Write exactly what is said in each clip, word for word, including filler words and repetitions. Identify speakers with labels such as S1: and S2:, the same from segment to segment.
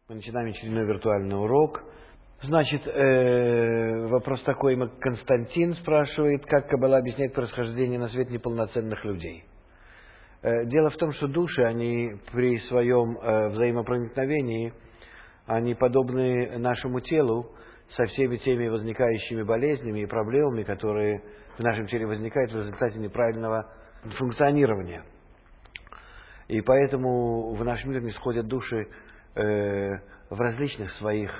S1: Мы начинаем очередной виртуальный урок. Значит, э, вопрос такой, Константин спрашивает, как Каббала объясняет происхождение на свет неполноценных людей. Э, дело в том, что души, они при своем э, взаимопроникновении, они подобны нашему телу со всеми теми возникающими болезнями и проблемами, которые в нашем теле возникают в результате неправильного функционирования. И поэтому в наш мир нисходят души э, в различных своих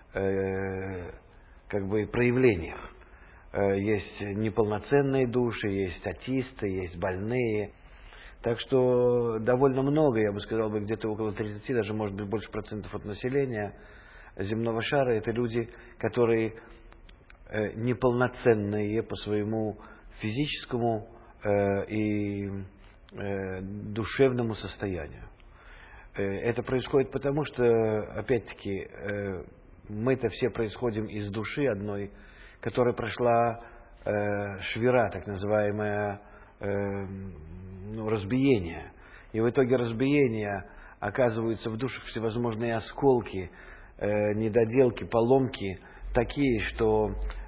S1: э, как бы проявлениях. Э, есть неполноценные души, есть атеисты, есть больные. Так что довольно много, я бы сказал, бы где-то около тридцати, даже может быть больше процентов от населения земного шара, это люди, которые э, неполноценные по своему физическому э, и э, душевному состоянию. Это происходит потому, что, опять-таки, мы-то все происходим из души одной, которая прошла швира, так называемое ну, разбиение. И в итоге разбиения оказываются в душах всевозможные осколки, недоделки, поломки, такие, что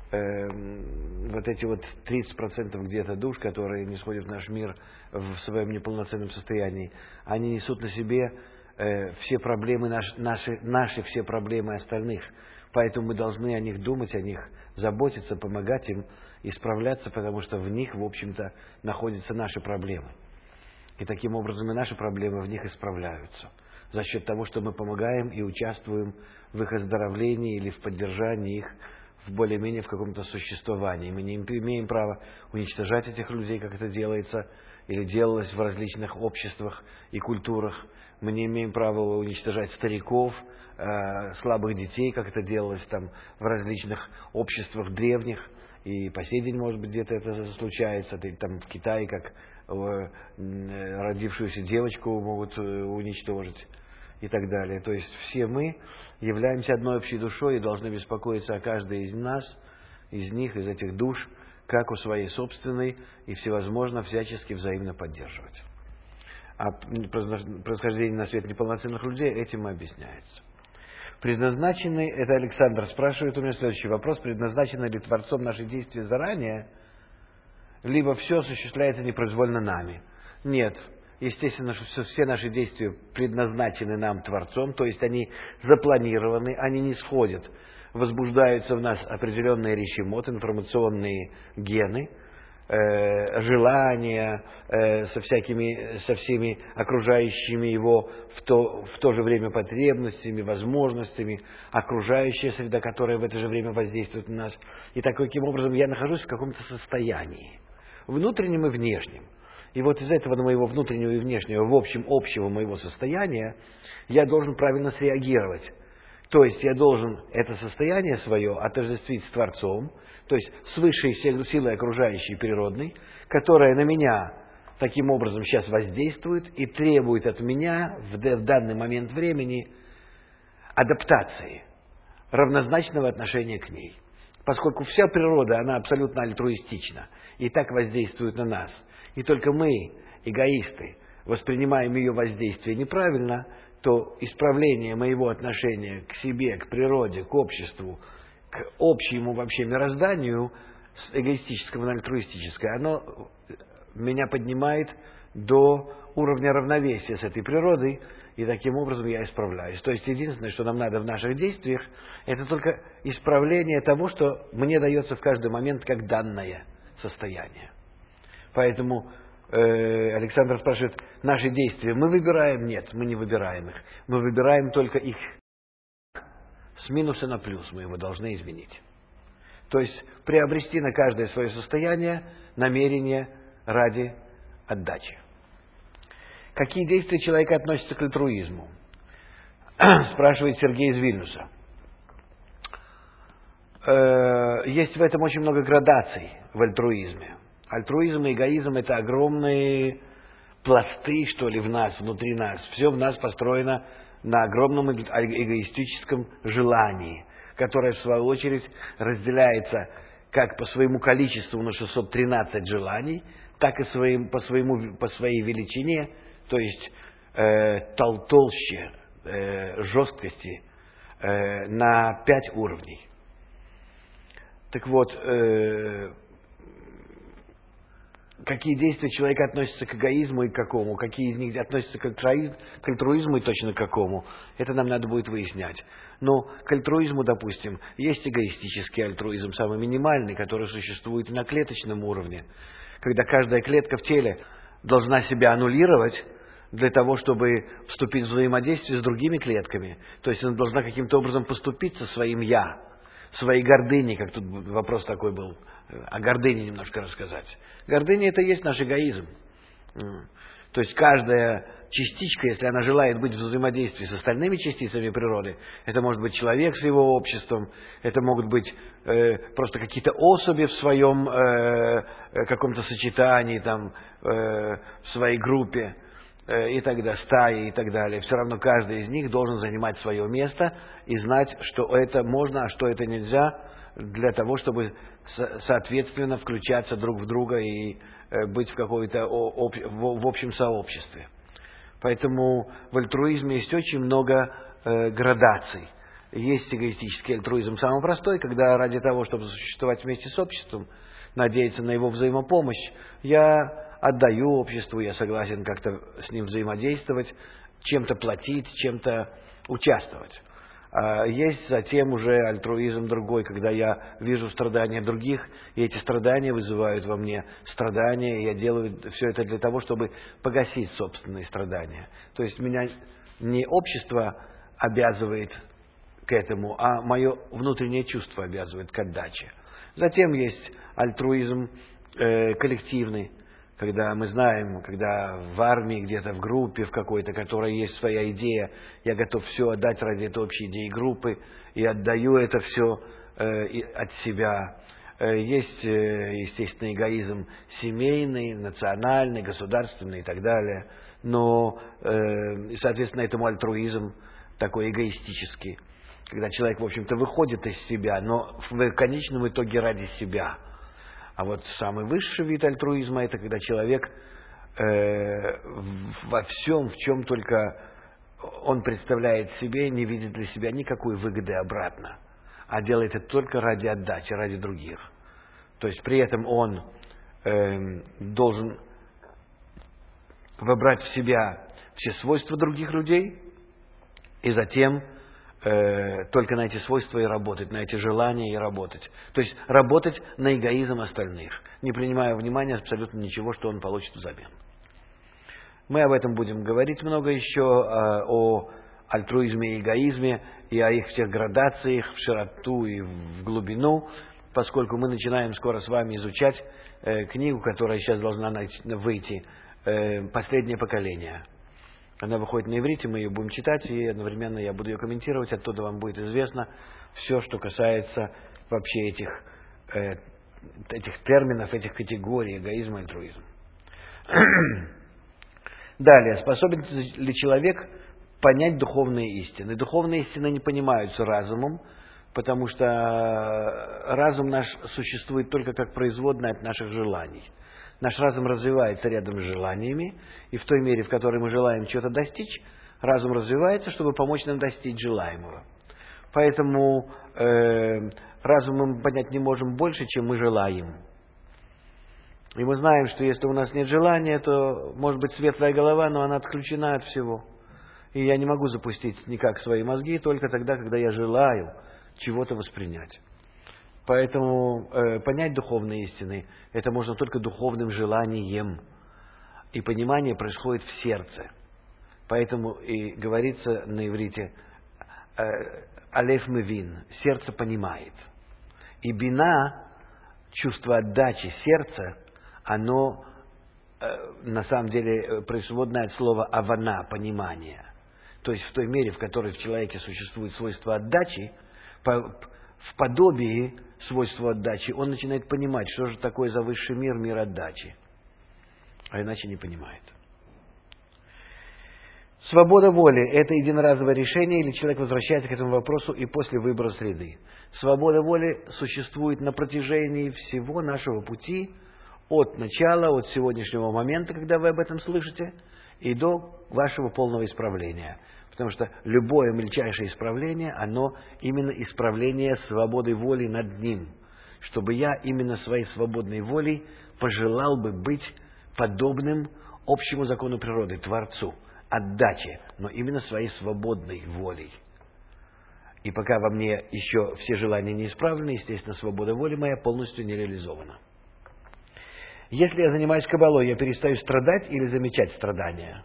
S1: вот эти вот тридцать процентов где-то душ, которые не сходят в наш мир в своем неполноценном состоянии, они несут на себе э, все проблемы, наш, наши, наши все проблемы остальных. Поэтому мы должны о них думать, о них заботиться, помогать им исправляться, потому что в них, в общем-то, находятся наши проблемы. И таким образом и наши проблемы в них исправляются. За счет того, что мы помогаем и участвуем в их оздоровлении или в поддержании их в более-менее в каком-то существовании. Мы не имеем права уничтожать этих людей, как это делается или делалось в различных обществах и культурах. Мы не имеем права уничтожать стариков, э, слабых детей, как это делалось там в различных обществах древних. И по сей день, может быть, где-то это случается. Там в Китае, как э, родившуюся девочку могут уничтожить. И так далее. То есть все мы являемся одной общей душой и должны беспокоиться о каждой из нас, из них, из этих душ, как у своей собственной, и всевозможно всячески взаимно поддерживать. А происхождение на свет неполноценных людей этим и объясняется. Предназначены, это Александр спрашивает у меня следующий вопрос, предназначены ли Творцом наши действия заранее, либо все осуществляется непроизвольно нами? Нет. Естественно, что все наши действия предназначены нам Творцом, то есть они запланированы, они не сходят. Возбуждаются в нас определенные речимот, информационные гены, э, желания э, со, всякими, со всеми окружающими его в то, в то же время потребностями, возможностями, окружающая среда, которая в это же время воздействует на нас. И таким образом я нахожусь в каком-то состоянии, внутреннем и внешнем. И вот из этого моего внутреннего и внешнего, в общем, общего моего состояния, я должен правильно среагировать. То есть я должен это состояние свое отождествить с Творцом, то есть с высшей силой окружающей природной, которая на меня таким образом сейчас воздействует и требует от меня в данный момент времени адаптации, равнозначного отношения к ней. Поскольку вся природа, она абсолютно альтруистична и так воздействует на нас. И только мы, эгоисты, воспринимаем ее воздействие неправильно, то исправление моего отношения к себе, к природе, к обществу, к общему вообще мирозданию, с эгоистического на альтруистическое, оно меня поднимает до уровня равновесия с этой природой, и таким образом я исправляюсь. То есть единственное, что нам надо в наших действиях, это только исправление того, что мне дается в каждый момент как данное состояние. Поэтому э, Александр спрашивает, наши действия мы выбираем? Нет, мы не выбираем их. Мы выбираем только их. С минуса на плюс мы его должны изменить. То есть приобрести на каждое свое состояние намерение ради отдачи. Какие действия человека относятся к альтруизму? Спрашивает Сергей из Вильнюса. Э, есть в этом очень много градаций в альтруизме. Альтруизм и эгоизм – это огромные пласты, что ли, в нас, внутри нас. Все в нас построено на огромном эгоистическом желании, которое, в свою очередь, разделяется как по своему количеству на шестьсот тринадцать желаний, так и своим, по, своему, по своей величине, то есть э, тол толще, э, жесткости э, на пять уровней. Так вот, э, какие действия человека относятся к эгоизму и к какому, какие из них относятся к альтруизму и точно к какому, это нам надо будет выяснять. Но к альтруизму, допустим, есть эгоистический альтруизм, самый минимальный, который существует на клеточном уровне, когда каждая клетка в теле должна себя аннулировать для того, чтобы вступить в взаимодействие с другими клетками. То есть она должна каким-то образом поступиться своим «я», своей гордыней, как тут вопрос такой был, о гордыне немножко рассказать. Гордыня – это и есть наш эгоизм. То есть каждая частичка, если она желает быть в взаимодействии с остальными частицами природы, это может быть человек с его обществом, это могут быть э, просто какие-то особи в своем э, каком-то сочетании, там, э, в своей группе, э, и тогда стаи и так далее. Все равно каждый из них должен занимать свое место и знать, что это можно, а что это нельзя, для того, чтобы со- соответственно включаться друг в друга и быть в какой-то в общем сообществе. Поэтому в альтруизме есть очень много э, градаций. Есть эгоистический альтруизм самый простой, когда ради того, чтобы существовать вместе с обществом, надеяться на его взаимопомощь, я отдаю обществу, я согласен как-то с ним взаимодействовать, чем-то платить, чем-то участвовать. Есть затем уже альтруизм другой, когда я вижу страдания других, и эти страдания вызывают во мне страдания, и я делаю все это для того, чтобы погасить собственные страдания. То есть меня не общество обязывает к этому, а мое внутреннее чувство обязывает к отдаче. Затем есть альтруизм э, коллективный, когда мы знаем, когда в армии, где-то в группе в какой-то, которой есть своя идея, я готов все отдать ради этой общей идеи группы, и отдаю это все э, и от себя. Э, есть, э, естественно, эгоизм семейный, национальный, государственный и так далее. Но, э, соответственно, этому альтруизм такой эгоистический, когда человек, в общем-то, выходит из себя, но в конечном итоге ради себя. А вот самый высший вид альтруизма – это когда человек э, во всем, в чем только он представляет себе, не видит для себя никакой выгоды обратно, а делает это только ради отдачи, ради других. То есть при этом он э, должен вобрать в себя все свойства других людей и затем только на эти свойства и работать, на эти желания и работать. То есть работать на эгоизм остальных, не принимая внимания абсолютно ничего, что он получит взамен. Мы об этом будем говорить много еще, о альтруизме и эгоизме, и о их всех градациях в широту и в глубину, поскольку мы начинаем скоро с вами изучать книгу, которая сейчас должна выйти, «Последнее поколение». Она выходит на иврите, мы ее будем читать, и одновременно я буду ее комментировать, оттуда вам будет известно все, что касается вообще этих, э, этих терминов, этих категорий эгоизма и альтруизма. Далее, способен ли человек понять духовные истины? Духовные истины не понимаются разумом, потому что разум наш существует только как производная от наших желаний. Наш разум развивается рядом с желаниями, и в той мере, в которой мы желаем чего-то достичь, разум развивается, чтобы помочь нам достичь желаемого. Поэтому э, разум мы понять не можем больше, чем мы желаем. И мы знаем, что если у нас нет желания, то может быть светлая голова, но она отключена от всего. И я не могу запустить никак свои мозги только тогда, когда я желаю чего-то воспринять. Поэтому э, понять духовные истины это можно только духовным желанием. И понимание происходит в сердце. Поэтому и говорится на иврите э, «алеф мевин» – сердце понимает. И бина, чувство отдачи сердца, оно э, на самом деле производное от слова «авана» – понимание. То есть в той мере, в которой в человеке существует свойство отдачи, по, в подобии свойства отдачи, он начинает понимать, что же такое за высший мир, мир отдачи. А иначе не понимает. Свобода воли – это единоразовое решение, или человек возвращается к этому вопросу и после выбора среды. Свобода воли существует на протяжении всего нашего пути, от начала, от сегодняшнего момента, когда вы об этом слышите, и до вашего полного исправления. Потому что любое мельчайшее исправление, оно именно исправление свободы воли над ним. Чтобы я именно своей свободной волей пожелал бы быть подобным общему закону природы, Творцу, отдаче, но именно своей свободной волей. И пока во мне еще все желания не исправлены, естественно, свобода воли моя полностью не реализована. Если я занимаюсь каббалой, я перестаю страдать или замечать страдания?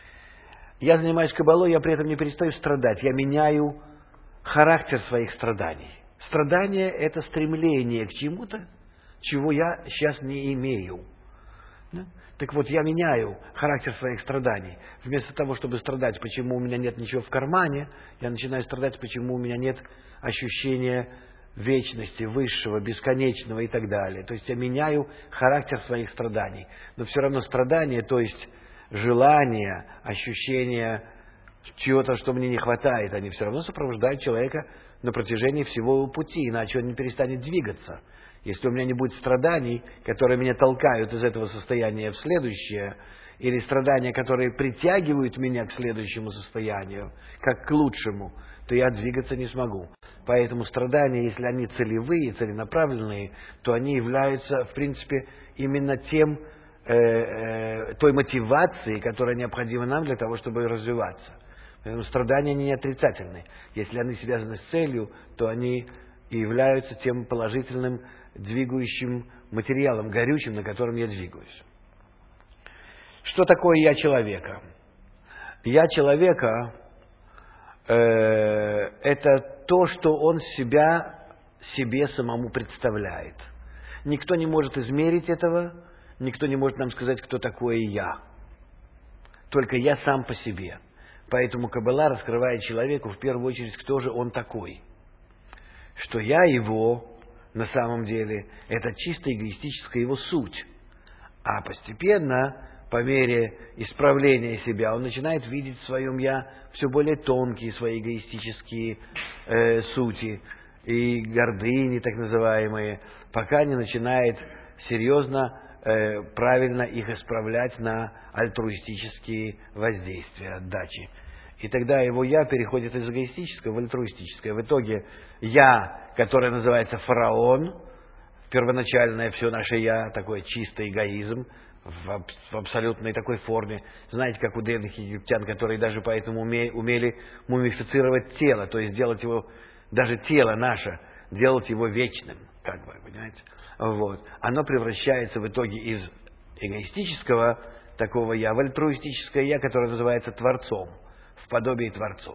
S1: Я занимаюсь каббалой, я при этом не перестаю страдать, я меняю характер своих страданий. Страдание – это стремление к чему-то, чего я сейчас не имею. Да? Так вот, я меняю характер своих страданий. Вместо того, чтобы страдать, почему у меня нет ничего в кармане, я начинаю страдать, почему у меня нет ощущения вечности, высшего, бесконечного и так далее. То есть я меняю характер своих страданий. Но все равно страдание, то есть желание, ощущение чего-то, что мне не хватает, они все равно сопровождают человека на протяжении всего его пути, иначе он не перестанет двигаться. Если у меня не будет страданий, которые меня толкают из этого состояния в следующее, или страдания, которые притягивают меня к следующему состоянию, как к лучшему, то я двигаться не смогу. Поэтому страдания, если они целевые, целенаправленные, то они являются, в принципе, именно тем, э, э, той мотивацией, которая необходима нам для того, чтобы развиваться. Поэтому страдания они не отрицательны. Если они связаны с целью, то они и являются тем положительным двигающим материалом, горючим, на котором я двигаюсь. Что такое «я человека»? «Я человека» э, – это то, что он себя себе самому представляет. Никто не может измерить этого, никто не может нам сказать, кто такое «я». Только я сам по себе. Поэтому Каббала раскрывает человеку в первую очередь, кто же он такой. Что я его, на самом деле, это чисто эгоистическая его суть. А постепенно, по мере исправления себя, он начинает видеть в своем «я» все более тонкие свои эгоистические э, сути и гордыни, так называемые, пока не начинает серьезно, э, правильно их исправлять на альтруистические воздействия, отдачи. И тогда его «я» переходит из эгоистического в альтруистическое. В итоге «я», которое называется фараон, первоначальное все наше «я», такой чистый эгоизм, в, в абсолютной такой форме. Знаете, как у древних египтян, которые даже поэтому уме, умели мумифицировать тело, то есть делать его, даже тело наше, делать его вечным, как бы, понимаете? Вот. Оно превращается в итоге из эгоистического такого «я» в альтруистическое «я», которое называется Творцом, в подобии Творцов.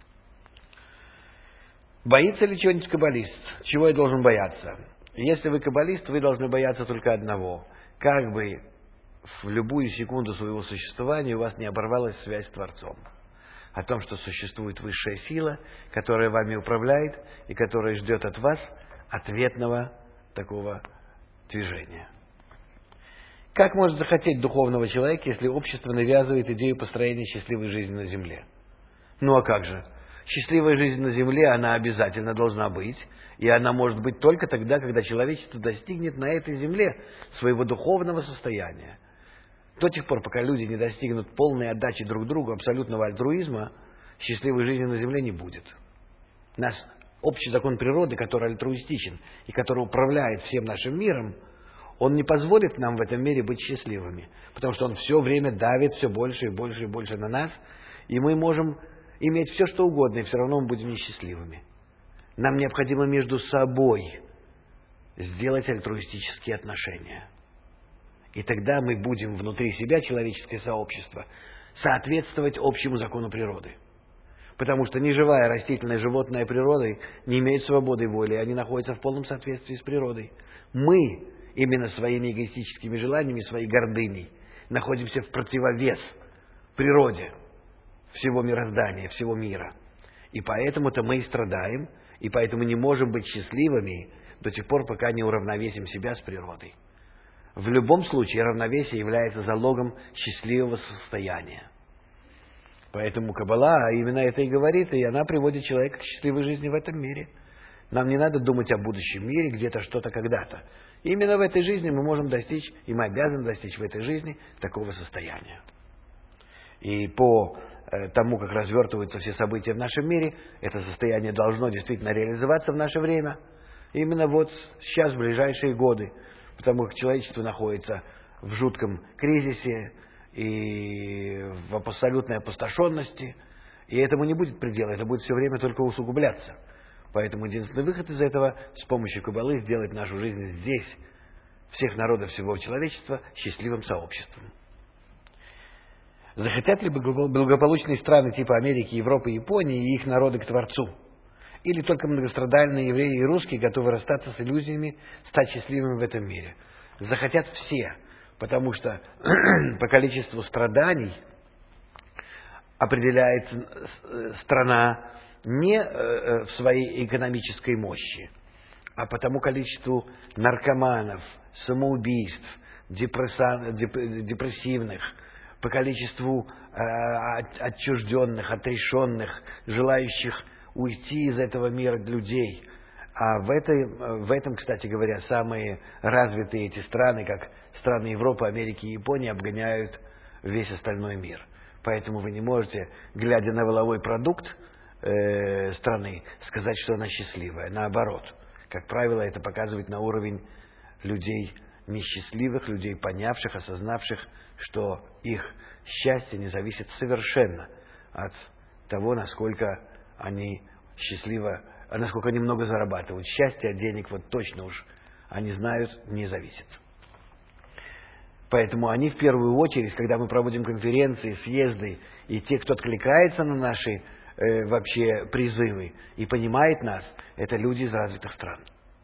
S1: Боится ли чего-нибудь каббалист? Чего я должен бояться? Если вы каббалист, вы должны бояться только одного. Как бы в любую секунду своего существования у вас не оборвалась связь с Творцом. О том, что существует высшая сила, которая вами управляет и которая ждет от вас ответного такого движения. Как может захотеть духовного человека, если общество навязывает идею построения счастливой жизни на земле? Ну а как же? Счастливая жизнь на земле, она обязательно должна быть, и она может быть только тогда, когда человечество достигнет на этой земле своего духовного состояния. До тех пор, пока люди не достигнут полной отдачи друг другу, абсолютного альтруизма, счастливой жизни на земле не будет. Наш общий закон природы, который альтруистичен и который управляет всем нашим миром, он не позволит нам в этом мире быть счастливыми, потому что он все время давит все больше и больше и больше на нас, и мы можем иметь все, что угодно, и все равно мы будем несчастливыми. Нам необходимо между собой сделать альтруистические отношения. И тогда мы будем внутри себя, человеческое сообщество, соответствовать общему закону природы. Потому что ни живая, растительная, животная природа не имеют свободы воли, они находятся в полном соответствии с природой. Мы именно своими эгоистическими желаниями, своей гордыней находимся в противовес природе всего мироздания, всего мира. И поэтому-то мы и страдаем, и поэтому не можем быть счастливыми до тех пор, пока не уравновесим себя с природой. В любом случае равновесие является залогом счастливого состояния. Поэтому Каббала именно это и говорит, и она приводит человека к счастливой жизни в этом мире. Нам не надо думать о будущем мире, где-то что-то когда-то. Именно в этой жизни мы можем достичь, и мы обязаны достичь в этой жизни такого состояния. И по тому, как развертываются все события в нашем мире, это состояние должно действительно реализоваться в наше время. Именно вот сейчас, в ближайшие годы, потому как человечество находится в жутком кризисе и в абсолютной опустошенности, и этому не будет предела, это будет все время только усугубляться. Поэтому единственный выход из этого с помощью Каббалы сделать нашу жизнь здесь, всех народов всего человечества, счастливым сообществом. Захотят ли благополучные страны типа Америки, Европы, Японии и их народы к Творцу? Или только многострадальные евреи и русские готовы расстаться с иллюзиями, стать счастливыми в этом мире? Захотят все, потому что по количеству страданий определяется страна не в своей экономической мощи, а по тому количеству наркоманов, самоубийств, депрессивных, по количеству отчужденных, отрешенных, желающих уйти из этого мира людей. А в, этой, в этом, кстати говоря, самые развитые эти страны, как страны Европы, Америки и Японии, обгоняют весь остальной мир. Поэтому вы не можете, глядя на валовой продукт э, страны, сказать, что она счастливая. Наоборот. Как правило, это показывает на уровень людей несчастливых, людей, понявших, осознавших, что их счастье не зависит совершенно от того, насколько они счастливо, насколько они много зарабатывают. Счастье от денег вот точно уж, они знают, не зависит. Поэтому они в первую очередь, когда мы проводим конференции, съезды, и те, кто откликается на наши э, вообще призывы и понимает нас, это люди из развитых стран.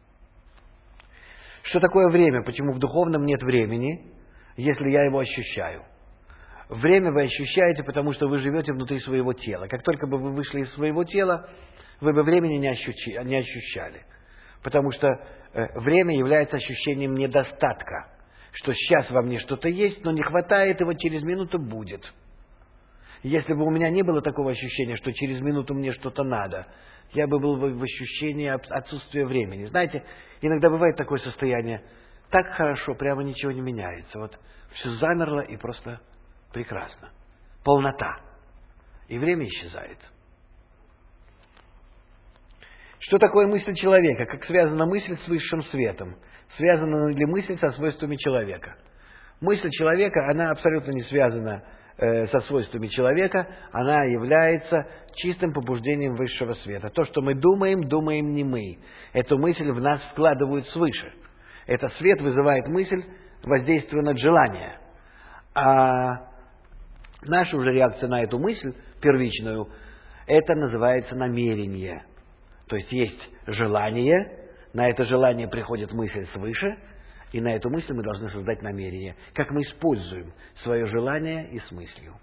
S1: Что такое время? Почему в духовном нет времени, если я его ощущаю? Время вы ощущаете, потому что вы живете внутри своего тела. Как только бы вы вышли из своего тела, вы бы времени не ощущали. Не ощущали. Потому что э, время является ощущением недостатка. Что сейчас во мне что-то есть, но не хватает, и вот через минуту будет. Если бы у меня не было такого ощущения, что через минуту мне что-то надо, я бы был в ощущении отсутствия времени. Знаете, иногда бывает такое состояние, так хорошо, прямо ничего не меняется. Вот все замерло и просто прекрасно. Полнота. И время исчезает. Что такое мысль человека? Как связана мысль с высшим светом? Связана ли мысль со свойствами человека? Мысль человека, она абсолютно не связана э, со свойствами человека, она является чистым побуждением высшего света. То, что мы думаем, думаем не мы. Эту мысль в нас вкладывают свыше. Этот свет вызывает мысль, воздействуя на желание. А наша уже реакция на эту мысль, первичную, это называется намерение. То есть есть желание, на это желание приходит мысль свыше, и на эту мысль мы должны создать намерение. Как мы используем свое желание и с мыслью.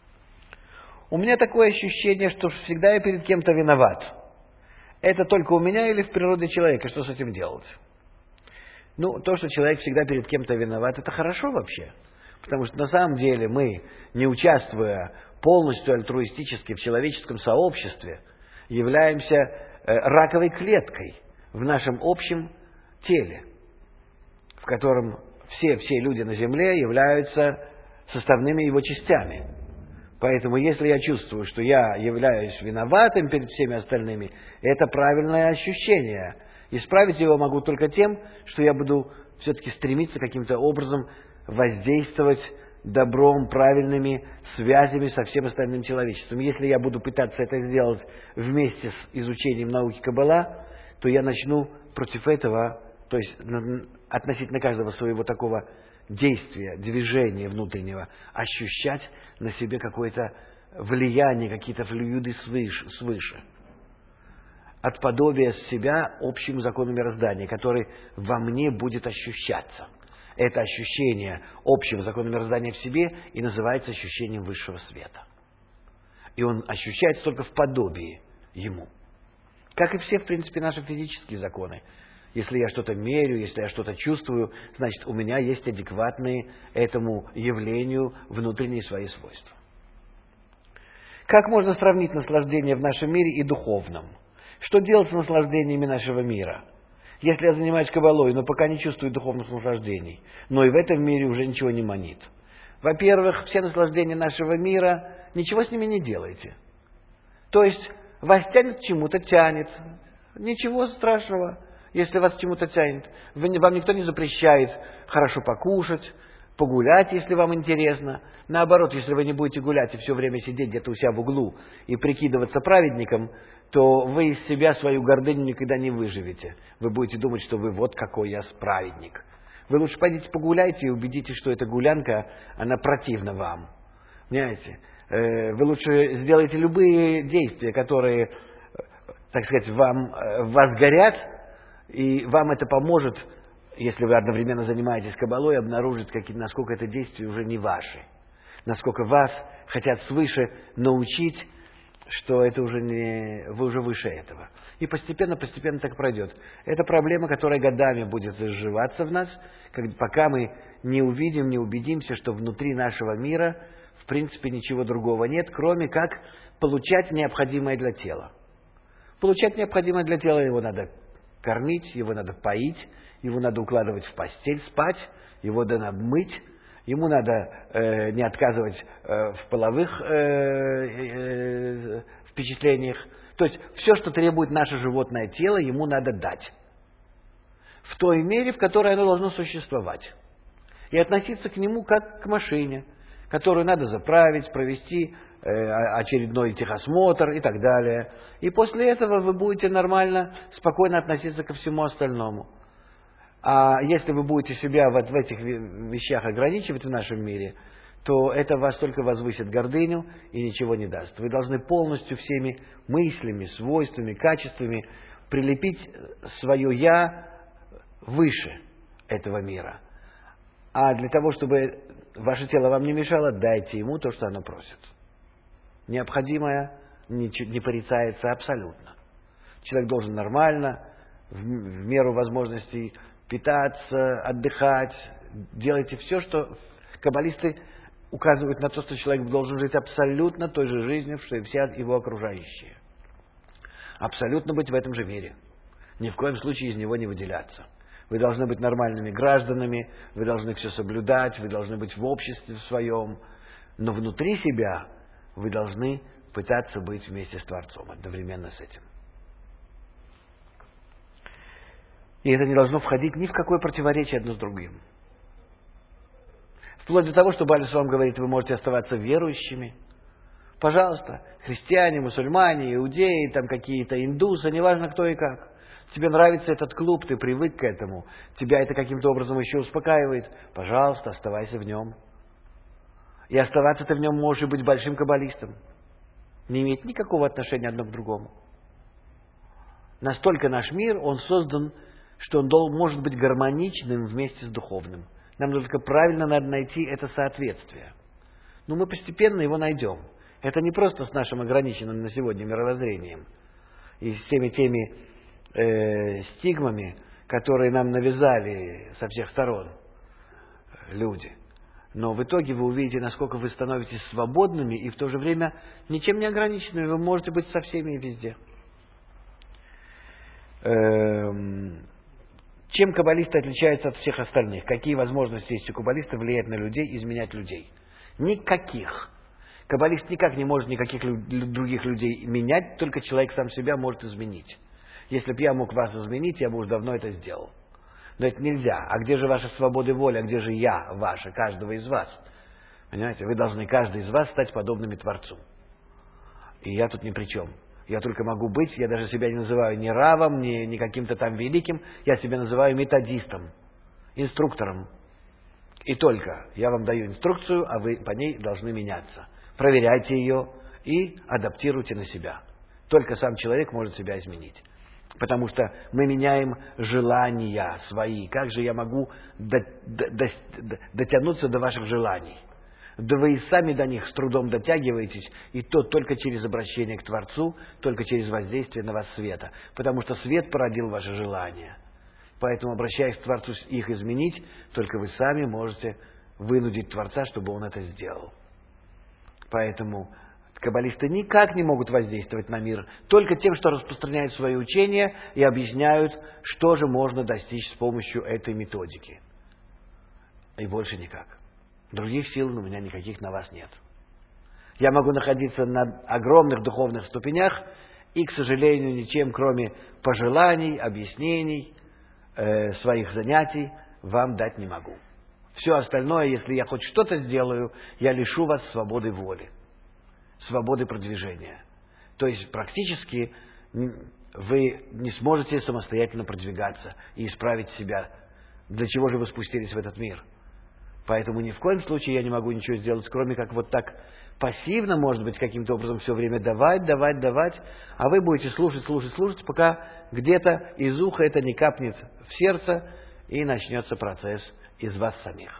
S1: У меня такое ощущение, что всегда я перед кем-то виноват. Это только у меня или в природе человека? Что с этим делать? Ну, то, что человек всегда перед кем-то виноват, это хорошо вообще. Потому что на самом деле мы, не участвуя полностью альтруистически в человеческом сообществе, являемся раковой клеткой в нашем общем теле, в котором все, все люди на Земле являются составными его частями. Поэтому, если я чувствую, что я являюсь виноватым перед всеми остальными, это правильное ощущение. Исправить его могу только тем, что я буду все-таки стремиться каким-то образом воздействовать добром, правильными связями со всем остальным человечеством. Если я буду пытаться это сделать вместе с изучением науки Каббала, то я начну против этого, то есть относительно каждого своего такого действия, движения внутреннего, ощущать на себе какое-то влияние, какие-то флюиды свыше, свыше. От подобия себя общему закону мироздания, который во мне будет ощущаться. Это ощущение общего закона мироздания в себе и называется ощущением высшего света. И он ощущается только в подобии ему. Как и все, в принципе, наши физические законы. Если я что-то мерю, если я что-то чувствую, значит, у меня есть адекватные этому явлению внутренние свои свойства. Как можно сравнить наслаждение в нашем мире и духовном? Что делать с наслаждениями нашего мира? Если я занимаюсь каббалой, но пока не чувствую духовных наслаждений, но и в этом мире уже ничего не манит. Во-первых, все наслаждения нашего мира ничего с ними не делайте. То есть вас тянет к чему-то, тянет. Ничего страшного, если вас к чему-то тянет. Вам никто не запрещает хорошо покушать, погулять, если вам интересно. Наоборот, если вы не будете гулять и все время сидеть где-то у себя в углу и прикидываться праведником, то вы из себя свою гордыню никогда не выживете. Вы будете думать, что вы вот какой я праведник. Вы лучше пойдите погуляйте и убедитесь, что эта гулянка, она противна вам. Понимаете? Вы лучше сделайте любые действия, которые, так сказать, вам, вас горят, и вам это поможет, если вы одновременно занимаетесь кабалой, обнаружить, какие, насколько это действия уже не ваши. Насколько вас хотят свыше научить, что это уже не, вы уже выше этого. И постепенно, постепенно так пройдет. Это проблема, которая годами будет изживаться в нас, пока мы не увидим, не убедимся, что внутри нашего мира в принципе ничего другого нет, кроме как получать необходимое для тела. Получать необходимое для тела его надо кормить, его надо поить, его надо укладывать в постель, спать, его надо мыть, ему надо э, не отказывать э, в половых э, э, впечатлениях. То есть все, что требует наше животное тело, ему надо дать. В той мере, в которой оно должно существовать. И относиться к нему как к машине, которую надо заправить, провести э, очередной техосмотр и так далее. И после этого вы будете нормально, спокойно относиться ко всему остальному. А если вы будете себя вот в этих вещах ограничивать в нашем мире, то это вас только возвысит гордыню и ничего не даст. Вы должны полностью всеми мыслями, свойствами, качествами прилепить свое «я» выше этого мира. А для того, чтобы ваше тело вам не мешало, дайте ему то, что оно просит. Необходимое не, не порицается абсолютно. Человек должен нормально, в, в меру возможностей питаться, отдыхать. Делайте все, что каббалисты указывают на то, что человек должен жить абсолютно той же жизнью, что и все его окружающие. Абсолютно быть в этом же мире. Ни в коем случае из него не выделяться. Вы должны быть нормальными гражданами, вы должны все соблюдать, вы должны быть в обществе своем, но внутри себя вы должны пытаться быть вместе с Творцом, одновременно с этим. И это не должно входить ни в какое противоречие одно с другим. Вплоть до того, что Бааль вам говорит, вы можете оставаться верующими. Пожалуйста, христиане, мусульмане, иудеи, там какие-то индусы, неважно кто и как. Тебе нравится этот клуб, ты привык к этому, тебя это каким-то образом еще успокаивает. Пожалуйста, оставайся в нем. И оставаться ты в нем можешь и быть большим каббалистом. Не имеет никакого отношения одно к другому. Настолько наш мир, он создан, что он должен, может быть гармоничным вместе с духовным. Нам только правильно надо найти это соответствие. Но мы постепенно его найдем. Это не просто с нашим ограниченным на сегодня мировоззрением и с всеми теми э, стигмами, которые нам навязали со всех сторон люди. Но в итоге вы увидите, насколько вы становитесь свободными и в то же время ничем не ограниченными. Вы можете быть со всеми и везде. Эм... Чем каббалисты отличаются от всех остальных? Какие возможности есть у каббалиста влиять на людей, изменять людей? Никаких. Каббалист никак не может никаких лю- других людей менять, только человек сам себя может изменить. Если бы я мог вас изменить, я бы уже давно это сделал. Но это нельзя. А где же ваша свобода воли, а где же я ваша, каждого из вас? Понимаете, вы должны, каждый из вас, стать подобными Творцу. И я тут ни при чем. Я только могу быть, я даже себя не называю ни равом, ни, ни каким-то там великим, я себя называю методистом, инструктором. И только я вам даю инструкцию, а вы по ней должны меняться. Проверяйте ее и адаптируйте на себя. Только сам человек может себя изменить. Потому что мы меняем желания свои. Как же я могу до, до, до, дотянуться до ваших желаний? Да вы и сами до них с трудом дотягиваетесь, и то только через обращение к Творцу, только через воздействие на вас света. Потому что свет породил ваши желания. Поэтому, обращаясь к Творцу, их изменить, только вы сами можете вынудить Творца, чтобы Он это сделал. Поэтому каббалисты никак не могут воздействовать на мир, только тем, что распространяют свои учения и объясняют, что же можно достичь с помощью этой методики. И больше никак. Других сил у меня никаких на вас нет. Я могу находиться на огромных духовных ступенях и, к сожалению, ничем, кроме пожеланий, объяснений, э, своих занятий, вам дать не могу. Все остальное, если я хоть что-то сделаю, я лишу вас свободы воли, свободы продвижения. То есть практически вы не сможете самостоятельно продвигаться и исправить себя. Для чего же вы спустились в этот мир? Поэтому ни в коем случае я не могу ничего сделать, кроме как вот так пассивно, может быть, каким-то образом все время давать, давать, давать, а вы будете слушать, слушать, слушать, пока где-то из уха это не капнет в сердце и начнется процесс из вас самих.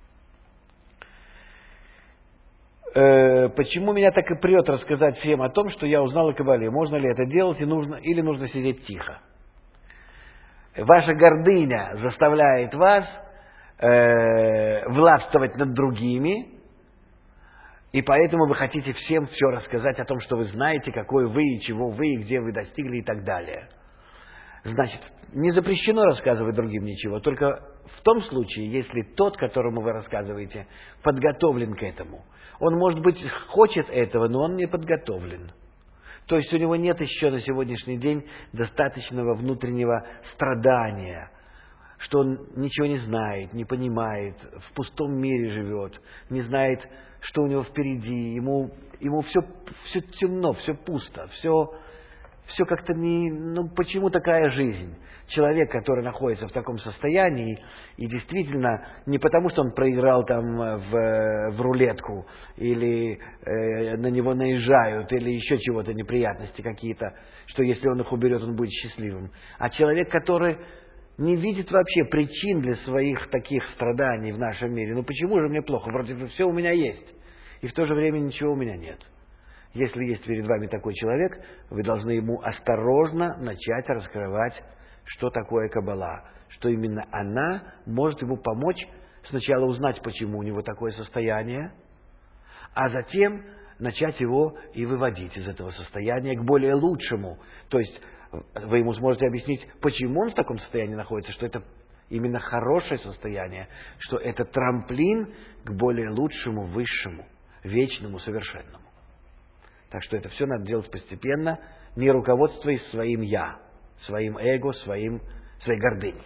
S1: Э, почему меня так и прет рассказать всем о том, что я узнал о Кабале? Можно ли это делать и нужно, или нужно сидеть тихо? Ваша гордыня заставляет вас э, властвовать над другими, и поэтому вы хотите всем все рассказать о том, что вы знаете, какой вы, и чего вы, и где вы достигли и так далее. Значит, не запрещено рассказывать другим ничего, только в том случае, если тот, которому вы рассказываете, подготовлен к этому. Он, может быть, хочет этого, но он не подготовлен. То есть у него нет еще на сегодняшний день достаточного внутреннего страдания, что он ничего не знает, не понимает, в пустом мире живет, не знает, что у него впереди, ему, ему все, все темно, все пусто, все, все как-то не... Ну, почему такая жизнь? Человек, который находится в таком состоянии, и действительно, не потому, что он проиграл там в, в рулетку, или э, на него наезжают, или еще чего-то, неприятности какие-то, что если он их уберет, он будет счастливым, а человек, который не видит вообще причин для своих таких страданий в нашем мире. Ну почему же мне плохо? Вроде бы все у меня есть, и в то же время ничего у меня нет. Если есть перед вами такой человек, вы должны ему осторожно начать раскрывать, что такое Каббала, что именно она может ему помочь сначала узнать, почему у него такое состояние, а затем начать его и выводить из этого состояния к более лучшему. То есть вы ему сможете объяснить, почему он в таком состоянии находится, что это именно хорошее состояние, что это трамплин к более лучшему, высшему, вечному, совершенному. Так что это все надо делать постепенно, не руководствуясь своим «я», своим эго, своим, своей гордыней.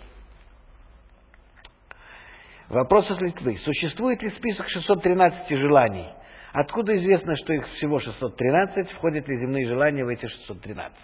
S1: Вопрос из Литвы. Существует ли список шестисот тринадцати желаний? Откуда известно, что их всего шестьсот тринадцать? Входят ли земные желания в эти шестьсот тринадцать?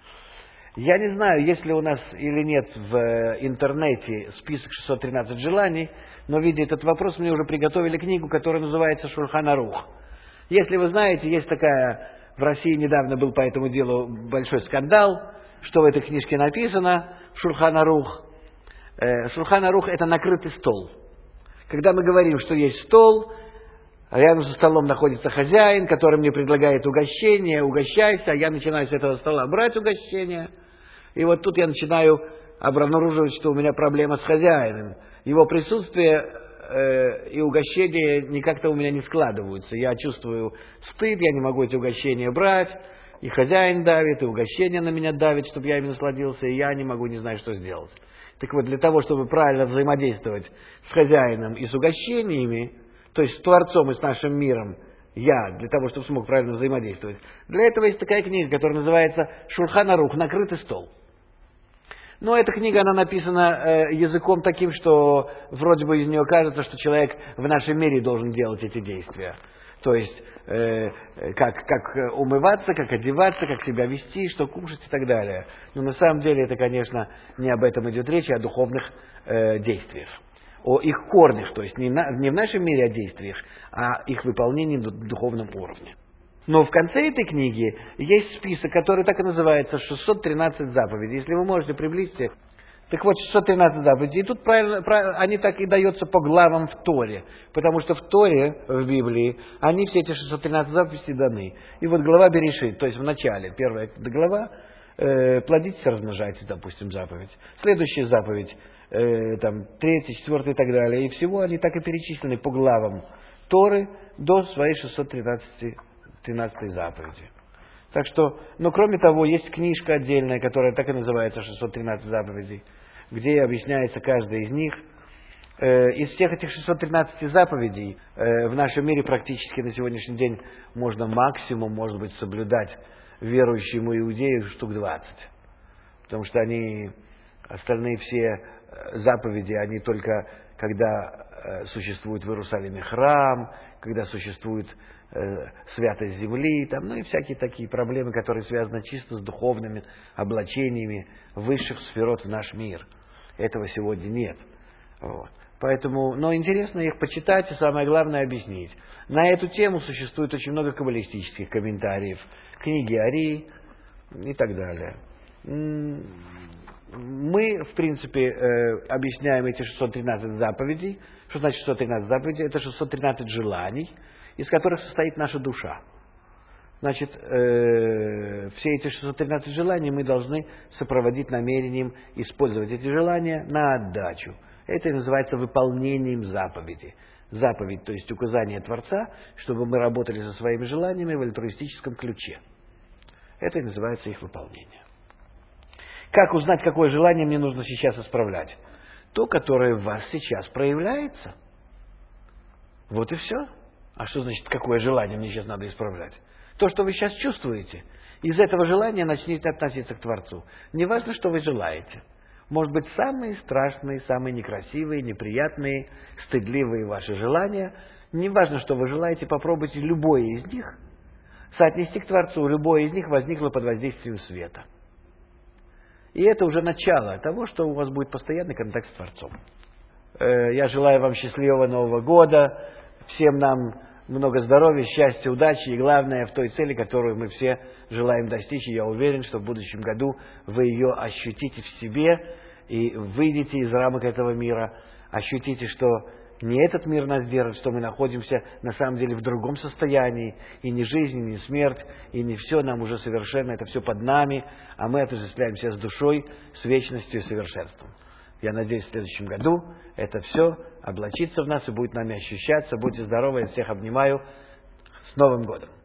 S1: Я не знаю, есть ли у нас или нет в интернете список шестьсот тринадцать желаний, но, видя этот вопрос, мне уже приготовили книгу, которая называется «Шульхан Арух». Если вы знаете, есть такая, в России недавно был по этому делу большой скандал, что в этой книжке написано в Шульхан Арух. Шульхан Арух – это накрытый стол. Когда мы говорим, что есть стол, рядом со столом находится хозяин, который мне предлагает угощение, угощайся, а я начинаю с этого стола брать угощение. И вот тут я начинаю обнаруживать, что у меня проблема с хозяином. Его присутствие э, и угощение никак-то у меня не складываются. Я чувствую стыд, я не могу эти угощения брать, и хозяин давит, и угощение на меня давит, чтобы я ими насладился, и я не могу, не знаю, что сделать. Так вот, для того, чтобы правильно взаимодействовать с хозяином и с угощениями, то есть с Творцом и с нашим миром, я, для того, чтобы смог правильно взаимодействовать, для этого есть такая книга, которая называется «Шульхан Арух. Накрытый стол». Но эта книга, она написана э, языком таким, что вроде бы из нее кажется, что человек в нашем мире должен делать эти действия. То есть, э, как, как умываться, как одеваться, как себя вести, что кушать и так далее. Но на самом деле это, конечно, не об этом идет речь, а о духовных э, действиях. О их корнях, то есть не, на, не в нашем мире о действиях, а их выполнении на духовном уровне. Но в конце этой книги есть список, который так и называется «шестьсот тринадцать заповедей». Если вы можете приблизить, так вот, шестьсот тринадцать заповедей. И тут правильно, правильно, они так и даются по главам в Торе, потому что в Торе, в Библии, они все эти шестьсот тринадцать заповедей даны. И вот глава Берешит, то есть в начале, первая глава, э, плодитесь, размножайтесь, допустим, заповедь. Следующая заповедь, э, там, третья, четвертая и так далее. И всего они так и перечислены по главам Торы до своей шестьсот тринадцатой заповеди. Так что, но кроме того, есть книжка отдельная, которая так и называется «шестьсот тринадцать заповедей», где объясняется каждая из них, Из всех этих шестисот тринадцати заповедей в нашем мире практически на сегодняшний день можно максимум, может быть, соблюдать верующему иудею штук двадцать. Потому что они, остальные все заповеди, они только когда существует в Иерусалиме храм, когда существует святость земли, там, ну и всякие такие проблемы, которые связаны чисто с духовными облачениями высших сферот в наш мир. Этого сегодня нет. Вот. Поэтому, но интересно их почитать и, самое главное, объяснить. На эту тему существует очень много каббалистических комментариев, книги Ари и так далее. Мы, в принципе, объясняем эти шестьсот тринадцать заповедей. Что значит шестьсот тринадцать заповедей? Это шестьсот тринадцать желаний, из которых состоит наша душа. Значит, э, все эти шестьсот тринадцать желаний мы должны сопроводить намерением использовать эти желания на отдачу. Это и называется выполнением заповеди. Заповедь, то есть указание Творца, чтобы мы работали со своими желаниями в альтруистическом ключе. Это и называется их выполнение. Как узнать, какое желание мне нужно сейчас исправлять? То, которое в вас сейчас проявляется. Вот и все. А что значит, какое желание мне сейчас надо исправлять? То, что вы сейчас чувствуете. Из этого желания начните относиться к Творцу. Не важно, что вы желаете. Может быть, самые страшные, самые некрасивые, неприятные, стыдливые ваши желания. Не важно, что вы желаете, попробуйте любое из них соотнести к Творцу. Любое из них возникло под воздействием света. И это уже начало того, что у вас будет постоянный контакт с Творцом. Я желаю вам счастливого Нового года, всем нам много здоровья, счастья, удачи и, главное, в той цели, которую мы все желаем достичь. И я уверен, что в будущем году вы ее ощутите в себе и выйдете из рамок этого мира, ощутите, что не этот мир нас держит, что мы находимся на самом деле в другом состоянии, и не жизнь, и не смерть, и не все нам уже совершенно, это все под нами, а мы отождествляемся с душой, с вечностью и совершенством. Я надеюсь, в следующем году это все облачится в нас и будет нами ощущаться. Будьте здоровы, я всех обнимаю. С Новым годом!